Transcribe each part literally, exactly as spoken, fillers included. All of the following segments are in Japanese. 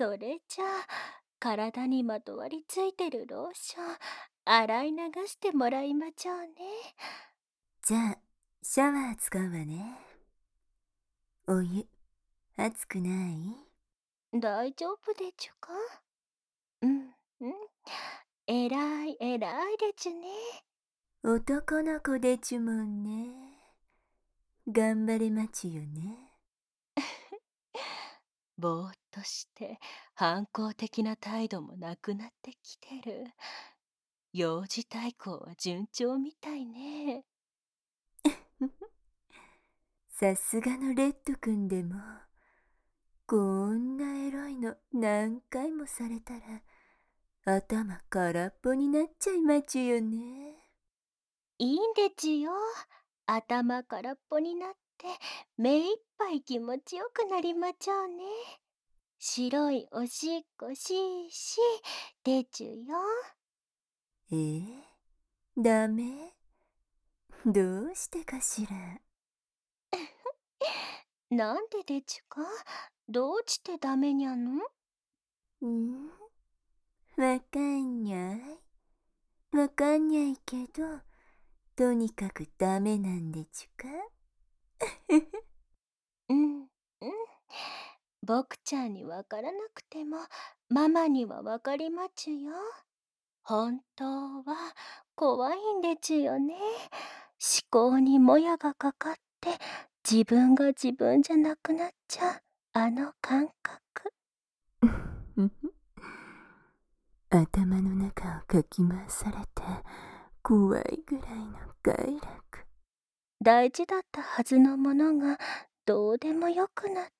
それじゃあ、体にまとわりついてるローション、洗い流してもらいまちょうね。 じゃあ、シャワー使うわね。お湯、熱くない？ 大丈夫でちゅか？うん、うん。えらい、えらいでちゅね。 男の子でちゅもんね。頑張れまちよね。 ぼーっとして反抗的な態度もなくなってきてる。幼児対抗は順調みたいね。 さすがのレッド君でも、こんなエロいの何回もされたら、頭空っぽになっちゃいまちよね。 いいんでちゅよ。頭空っぽになって目いっぱい気持ちよくなりまちょうね。白いおしっこしーしでちゅよ。 えー、ダメ？どうしてかしら。 なんででちゅか？どうしてダメにゃの？ んわかんにゃい。わかんにゃいけど、とにかくダメなんでちゅか。 うん、うん。ボクちゃんにわからなくても、ママにはわかりまちゅよ。本当は怖いんでちゅよね。思考にもやがかかって、自分が自分じゃなくなっちゃう、あの感覚。 頭の中をかき回されて怖いぐらいの快楽。 大事だったはずのものがどうでもよくなって。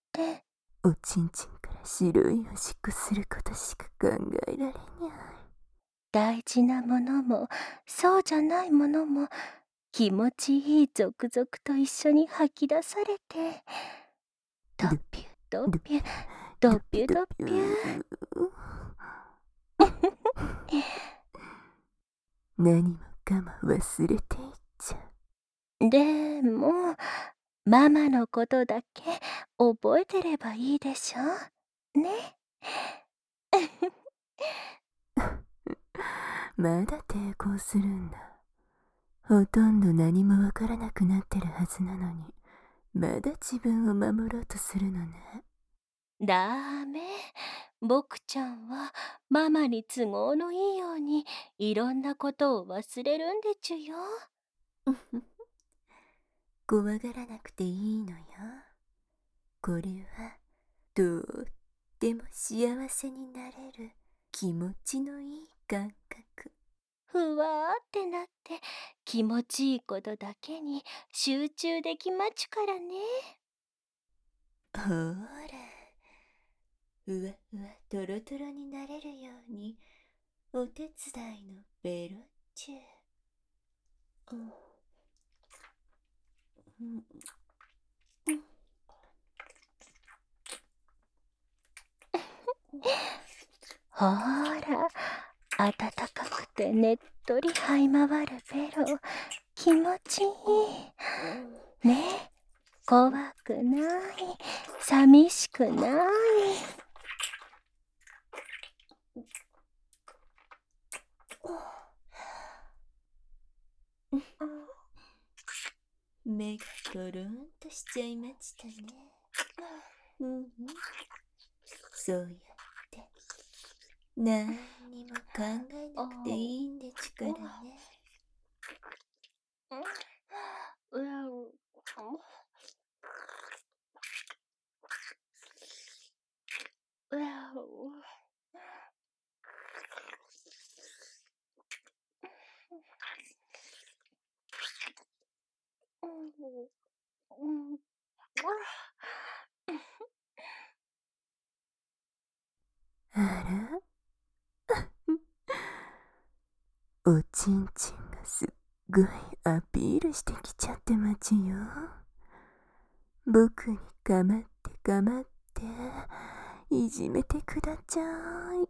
おちんちんから白いおしっこすることしか考えられにゃい。 大事なものもそうじゃないものも気持ちいい続々と一緒に吐き出されて、ドドピュドドピュドドピュドドピュ。 ピュ何もかも忘れていっちゃでもママのことだけ覚えてればいいでしょね。 う。まだ抵抗するんだ。ほとんど何もわからなくなってるはずなのに、まだ自分を守ろうとするのね。 ダメ。ボクちゃんはママに都合のいいようにいろんなことを忘れるんでちゅよ。 怖がらなくていいのよ。これはとっても幸せになれる気持ちのいい感覚。 ふわーってなって気持ちいいことだけに集中できまちゅからね。 ほーら、ふわふわとろとろになれるようにお手伝いのベロチュー。うんうんほーら、暖かくてねっとり這い回るベロ、気持ちいい。ねえ、怖くない、寂しくない。 目がとろんとしちゃいましたね。うんうん、そうやって何にも考えなくていいんでちゅからね。 うん。 あらおちんちんがすっごいアピールしてきちゃってまちよ。僕にかまってかまっていじめてくだちゃいって。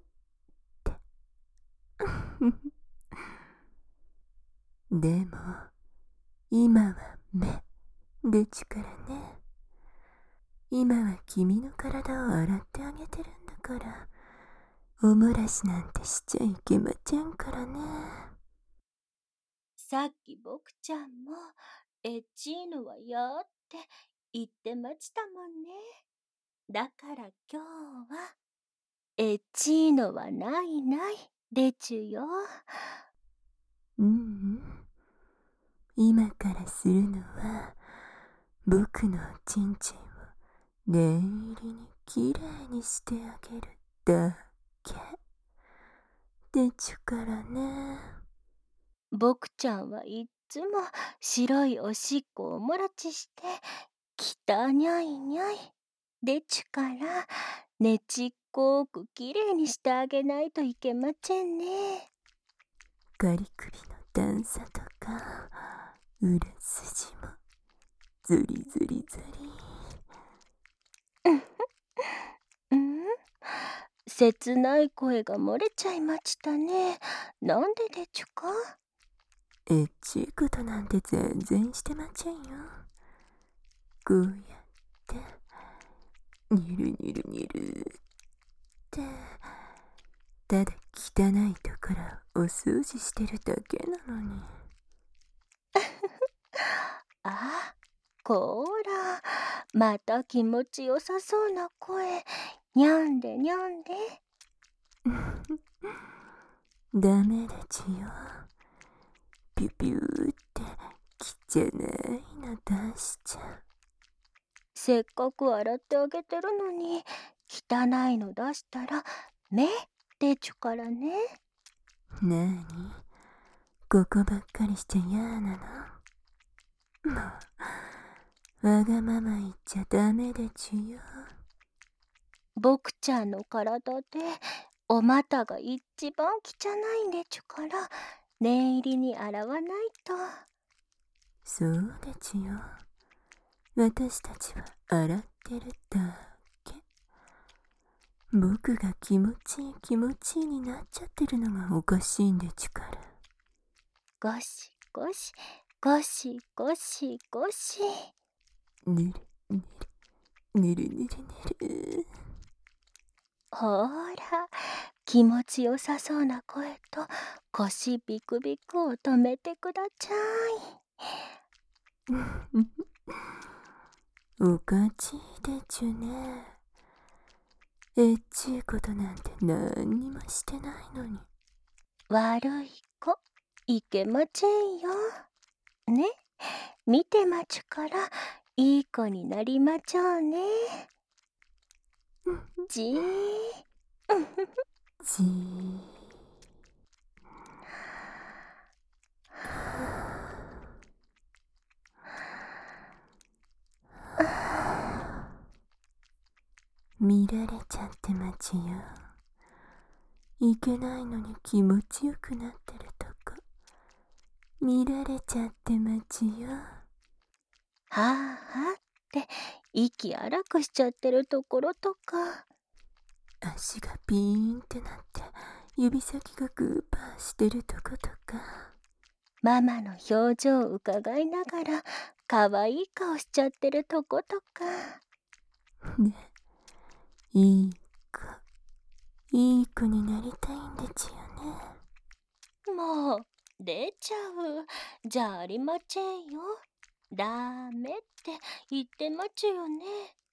でも今は目でちゅからね。 今は君の体を洗ってあげてるんだから、おもらしなんてしちゃいけませんからね。 さっき僕ちゃんも、エッチーのは嫌って言ってましたもんね。だから今日は、エッチーのはないないでちゅよ。 うんうん。今からするのは、僕のおちんちんを念入りにきれいにしてあげるだけでちゅからね。 僕ちゃんはいっつも白いおしっこをおもらちして、きたにゃいにゃいでちゅから、ねちっこくきれいにしてあげないといけませんね。 ガリ首の段差とか、裏筋も、ずりずりずり。 うん、切ない声が漏れちゃいましたね。なんででちゅか？ エッチいことなんて全然してませんよ。こうやって、にるにるにるって、ただ汚いところをお掃除してるだけなのに。 あ、こーら、また気持ちよさそうな声。にゃんでにゃんで。 ダメだちよ。ピュピューって汚いの出しちゃう。 せっかく洗ってあげてるのに、汚いの出したら、目でちゅからね。 なーに、ここばっかりしちゃ嫌なの？もう、わがまま言っちゃダメでちゅよ。 僕ちゃんの体で、お股が一番汚いんでちゅから、念入りに洗わないと。 そうでちゅよ。私たちは洗ってるだけ。僕が気持ちいい気持ちいいになっちゃってるのがおかしいんでちゅから。 ゴシゴシ、ゴシゴシゴシ。 ぬるぬる、ぬるぬるぬる。 ほーら、気持ちよさそうな声と腰ビクビクを止めてくだちゃい。 おかしいでちゅね。エッチいことなんて何にもしてないのに。 悪い子、いけませんよ。ね、見てまちゅから、いい子になりまちょうね。じー。 じー。見られちゃってまちよ。いけないのに気持ちよくなってるとこ見られちゃってまちよ。 はあはあって息荒くしちゃってるところとか。 足がピーンってなって指先がグーパーしてるとことか。 ママの表情を伺いながらかわいい顔しちゃってるとことか。 ね、いい子、いい子になりたいんでちよね。 もう出ちゃうじゃありませんよ。ダメって言ってまちゅよね。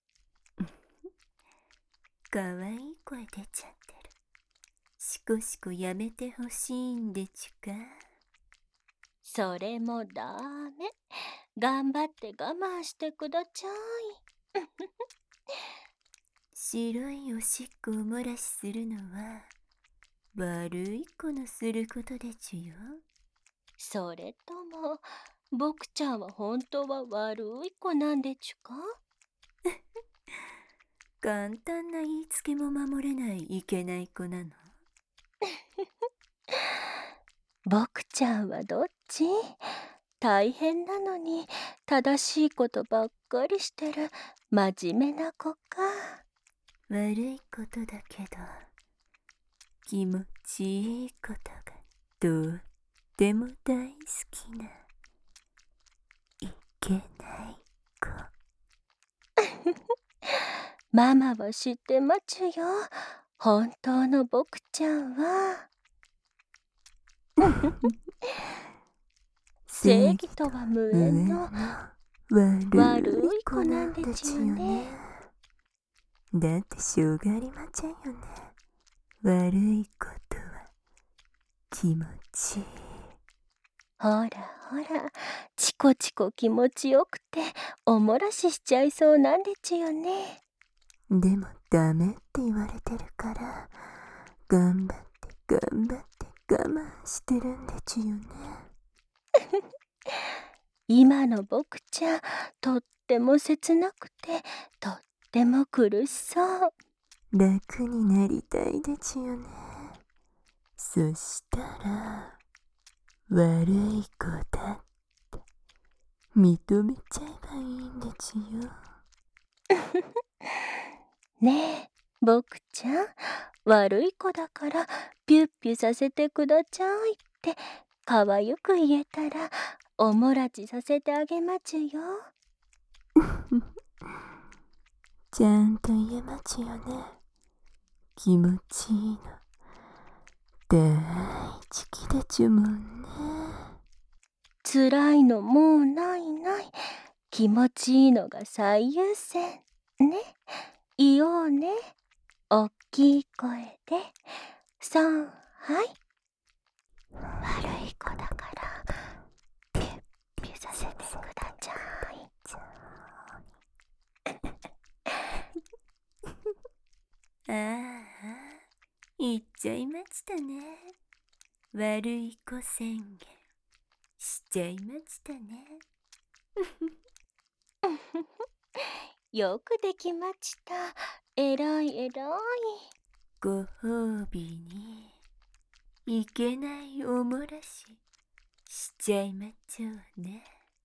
かわいい声出ちゃってる。しこしこやめてほしいんでちゅか。 それもダメ。頑張って我慢してくだちゃい。 白いおしっこを漏らしするのは悪い子のすることでちゅよ。 それとも僕ちゃんは本当は悪い子なんでちゅか？ 簡単な言いつけも守れないいけない子なの。 僕ちゃんはどっち？大変なのに正しいことばっかりしてる真面目な子か。 悪いことだけど気持ちいいことがとっても大好きないけない子。 ママは知ってまちゅよ。本当の僕ちゃんは。正義とは無縁の悪い子なんでちゅよね。 だってしょうがありまちゃんよね。悪いことは気持ちいい。 ほらほら、チコチコ気持ちよくておもらししちゃいそうなんでちゅよね。 でもダメって言われてるから頑張って頑張って我慢してるんでちゅよね。 今の僕ちゃん、とっても切なくてとっても苦しそう。 楽になりたいでちゅよね。そしたら悪い子だって認めちゃえばいいんでちゅよ。 ねえ、僕ちゃん、悪い子だからピュッピュさせてくだちゃいってかわゆく言えたらおもらちさせてあげまちゅよ。 ちゃんと言えまちゅよね。気持ちいいの大好きでちゅもんね。 辛いのもうないない。気持ちいいのが最優先。ね。言おうね。おっきい声で。さん、はい。悪い子だから、ピュッピュさせてくだちゃい。 ああ、言っちゃいましたね。悪い子宣言しちゃいましたね。 よくできました。えらいえらい。 ご褒美にいけないおもらししちゃいまちょうね。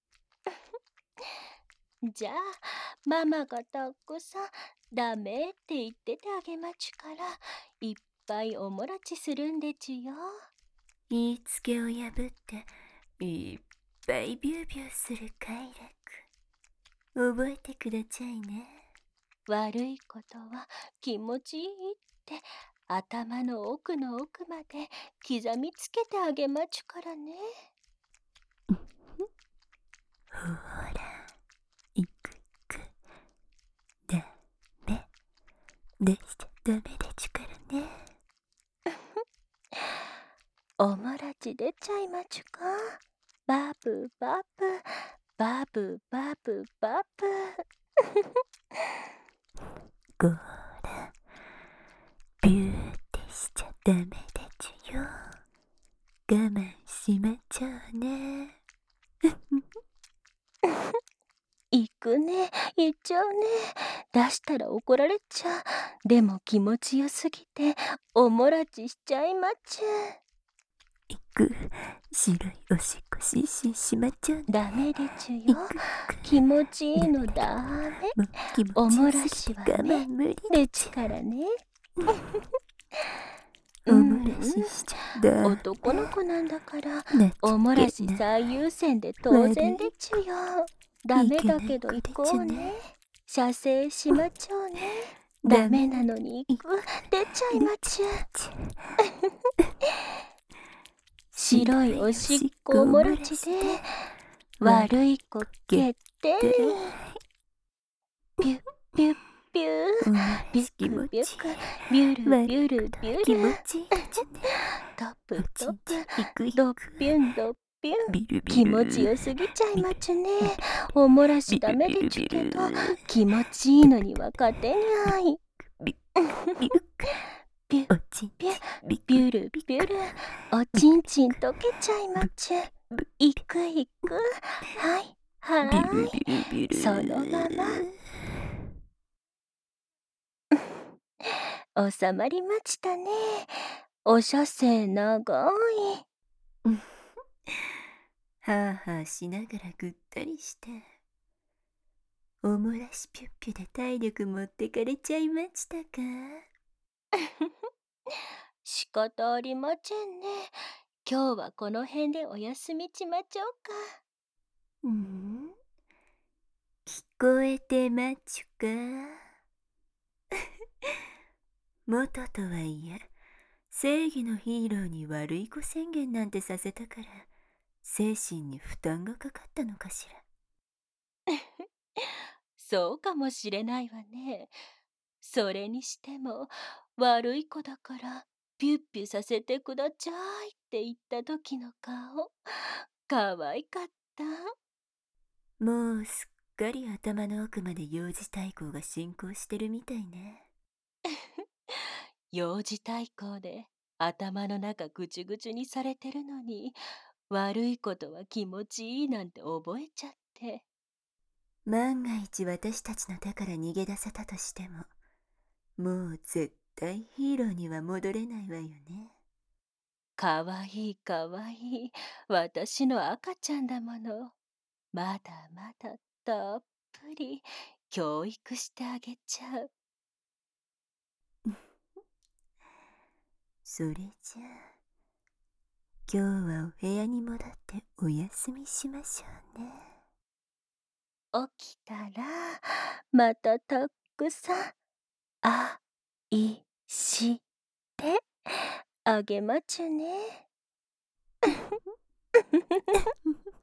じゃあ、ママがたくさんダメって言っててあげまちゅから、いっぱいおもらちするんでちゅよ。 言いつけを破っていっぱいビュービューする快楽覚えてくだちゃいね。 悪いことは気持ちいいって頭の奥の奥まで刻みつけてあげまちゅからね。 ほら、いくいく。ダメ。出しちゃダメでちゅからね。 おもらち出ちゃいまちゅか。バブバブ、バブバブバブ。 こら、ビューってしちゃダメでちゅよ。我慢しまちょうね。 行くね、行っちゃうね。出したら怒られちゃう。でも気持ちよすぎておもらちしちゃいまちゅ。 いく、白いおしっこしーしーしまちょうね。 ダメでちゅよ。 いく気持ちいいのダメ。 もう気お持もらしちよすぎてはね、 我慢無理ででちゅ。 ちからね。 おもらししちゃダメ。 男の子なんだからなっちゃいけないおもらし最優先で当然でちゅよ。ダメだけど行こうね。射精しまちょうね。ダメなのに行く。出ちゃいまちゅ。白いおしっこおもらちで悪い子決定。ピュッピュッピュー、ビュクビュク、ビュルビュルビュル、 気持ちいいでちゅね。 トップトップ、 いくいく。 ドッピュンドッピュン。 ビルビル気持ちよすぎちゃいまちゅね。おもらしダメでちゅけど気持ちいいのには勝てにゃい。 ビビュピュッおちんピュッ、 ビビュルビュル、おちんちん溶けちゃいまちゅ。いくいく、はいはビルーい。 ビルビル。 そのまま収まりましたね。お射精長い。 はあはあしながらぐったりして、おもらしピュッピュで体力持ってかれちゃいましたか。 仕方ありませんね。今日はこの辺でお休みちまちょうか。 うん、聞こえてまちゅか。 元とはいえ、正義のヒーローに悪い子宣言なんてさせたから、精神に負担がかかったのかしら。 そうかもしれないわね。それにしても、悪い子だから、ピュッピュさせてくだちゃいって言った時の顔、可愛かった。 もうすっかり頭の奥まで幼児対抗が進行してるみたいね。 幼児対抗で頭の中ぐちゅぐちゅにされてるのに、悪いことは気持ちいいなんて覚えちゃって。 万が一私たちの手から逃げ出せたとしても、もう絶対ヒーローには戻れないわよね。 かわいいかわいい。私の赤ちゃんだもの。まだまだたっぷり教育してあげちゃう。 それじゃあ、今日はお部屋に戻ってお休みしましょうね。 起きたら、またたくさん愛してあげまちゅね。